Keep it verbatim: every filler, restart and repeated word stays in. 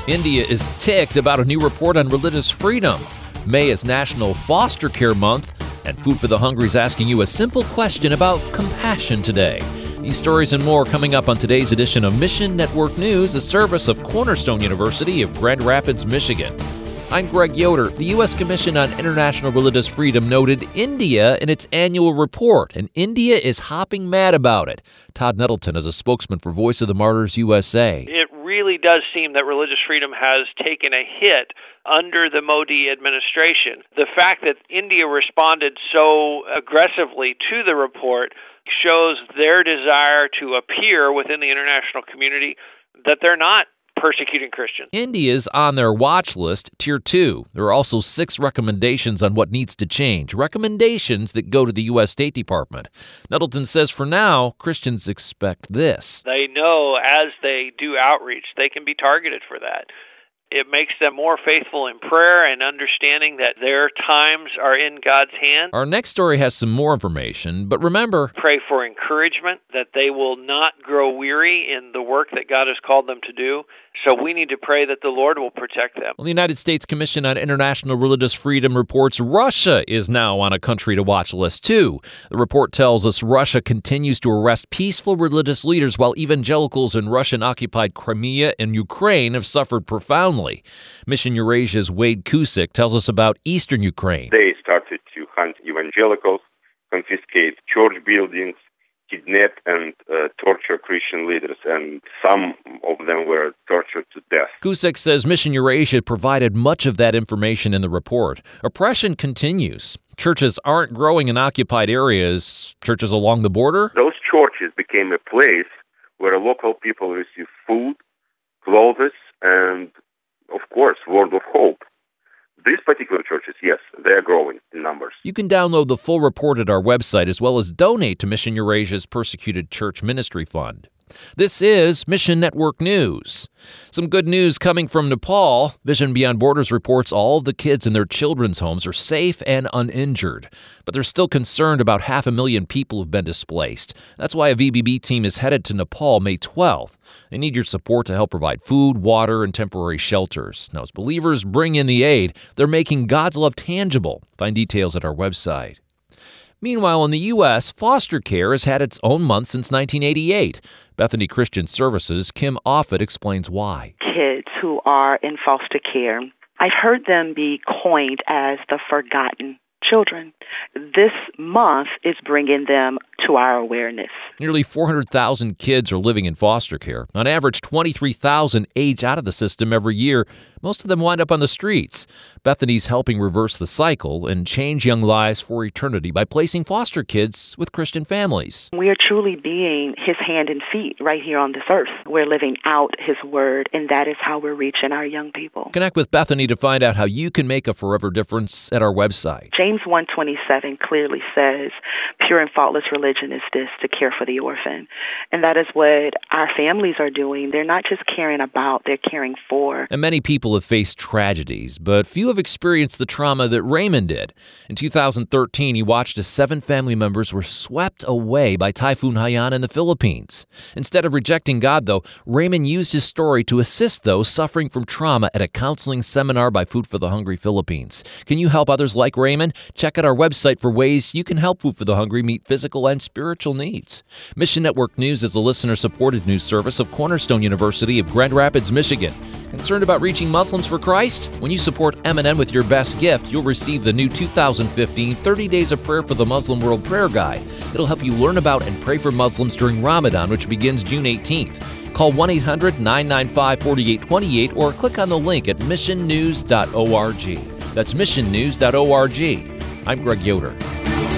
India is ticked about a new report on religious freedom. May is National Foster Care Month, and Food for the Hungry is asking you a simple question about compassion today. These stories and more coming up on today's edition of Mission Network News, a service of Cornerstone University of Grand Rapids, Michigan. I'm Greg Yoder. The U S Commission on International Religious Freedom noted India in its annual report, and India is hopping mad about it. Todd Nettleton is a spokesman for Voice of the Martyrs U S A. It really does seem that religious freedom has taken a hit under the Modi administration. The fact that India responded so aggressively to the report shows their desire to appear within the international community that they're not persecuting Christians. India's on their watch list, Tier two. There are also six recommendations on what needs to change, recommendations that go to the U S State Department. Nettleton says for now, Christians expect this. They know as they do outreach, they can be targeted for that. It makes them more faithful in prayer and understanding that their times are in God's hand. Our next story has some more information, but remember, pray for encouragement, that they will not grow weary in the work that God has called them to do. So we need to pray that the Lord will protect them. Well, the United States Commission on International Religious Freedom reports Russia is now on a country-to-watch list, too. The report tells us Russia continues to arrest peaceful religious leaders while evangelicals in Russian-occupied Crimea and Ukraine have suffered profoundly. Mission Eurasia's Wade Kusick tells us about eastern Ukraine. They started to hunt evangelicals, confiscate church buildings, kidnap and uh, torture Christian leaders, and some of them were tortured to death. Kusick says Mission Eurasia provided much of that information in the report. Oppression continues. Churches aren't growing in occupied areas. Churches along the border? Those churches became a place where local people receive food, clothes, and, of course, word of hope. These particular churches, yes, they're growing in numbers. You can download the full report at our website as well as donate to Mission Eurasia's Persecuted Church Ministry Fund. This is Mission Network News. Some good news coming from Nepal. Vision Beyond Borders reports all of the kids in their children's homes are safe and uninjured. But they're still concerned about half a million people who've been displaced. That's why a V B B team is headed to Nepal May twelfth. They need your support to help provide food, water, and temporary shelters. Now, as believers bring in the aid, they're making God's love tangible. Find details at our website. Meanwhile, in the U S, foster care has had its own month since nineteen eighty-eight. Bethany Christian Services' Kim Offit explains why. Kids who are in foster care, I've heard them be coined as the forgotten children. This month is bringing them to our awareness. Nearly four hundred thousand kids are living in foster care. On average, twenty-three thousand age out of the system every year. Most of them wind up on the streets. Bethany's helping reverse the cycle and change young lives for eternity by placing foster kids with Christian families. We are truly being His hand and feet right here on this earth. We're living out His word, and that is how we're reaching our young people. Connect with Bethany to find out how you can make a forever difference at our website. James one twenty-seven clearly says, pure and faultless religion is this, to care for the orphan. And that is what our families are doing. They're not just caring about, they're caring for. And many people have faced tragedies, but few have experienced the trauma that Raymond did. In two thousand thirteen, he watched as seven family members were swept away by Typhoon Haiyan in the Philippines. Instead of rejecting God, though, Raymond used his story to assist those suffering from trauma at a counseling seminar by Food for the Hungry Philippines. Can you help others like Raymond? Check out our website for ways you can help Food for the Hungry meet physical and spiritual needs. Mission Network News is a listener-supported news service of Cornerstone University of Grand Rapids, Michigan. Concerned about reaching Muslims for Christ? When you support M and N with your best gift, you'll receive the new two thousand fifteen thirty Days of Prayer for the Muslim World Prayer Guide. It'll help you learn about and pray for Muslims during Ramadan, which begins June eighteenth. Call one eight hundred nine nine five four eight two eight or click on the link at mission news dot org. That's mission news dot org. I'm Greg Yoder.